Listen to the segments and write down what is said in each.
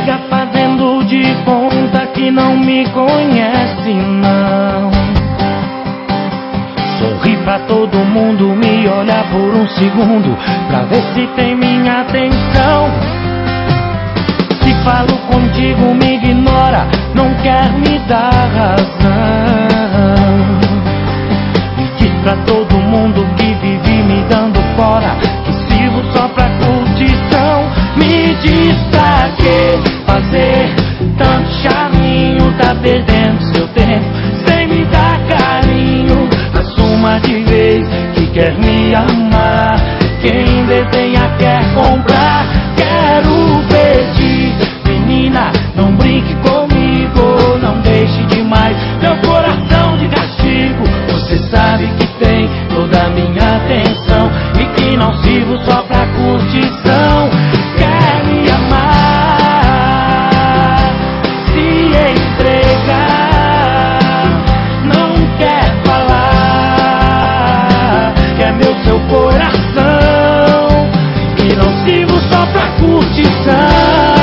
fica fazendo de conta que não me conhece, não. Sorri pra todo mundo, me olha por um segundo pra ver se tem minha atenção. Se falo contigo me ignora, não quer me dar razão. E diz pra todo mundo que vive me dando fora, que sirvo só pra curtição. Me diz pra que fazer tanto charminho, tá perdendo seu tempo sem me dar carinho. Assuma de vez que quer me amar, quem desenha quer comprar. Quero pedir, menina, não brinque comigo, não deixe demais meu coração de castigo. Você sabe que tem toda a minha atenção e que não sirvo só pra curtição. Quer me amar, se entregar, não quer falar, quer meu seu coração e não sirvo só pra curtição.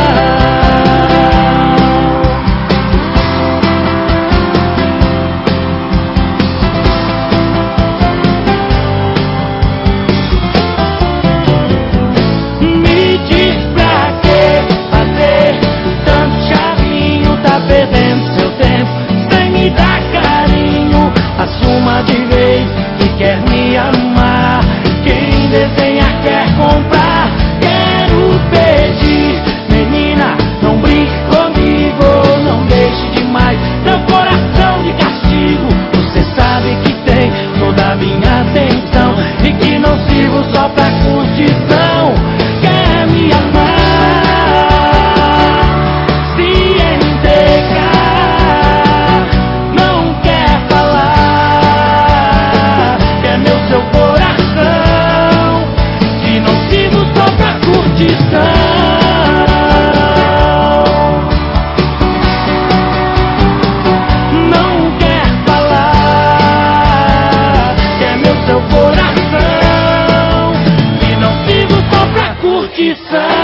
Perdendo seu tempo sem me dar carinho. Assuma de vez que quer me amar, quem desenha quer comprar. Quero pedir, menina, não brinque comigo, não deixe demais meu coração de castigo. Você sabe que tem toda a minha atenção e que não sirvo só pra curtição. Quer me amar, não quer falar, quer meu seu coração e não vivo só pra curtição.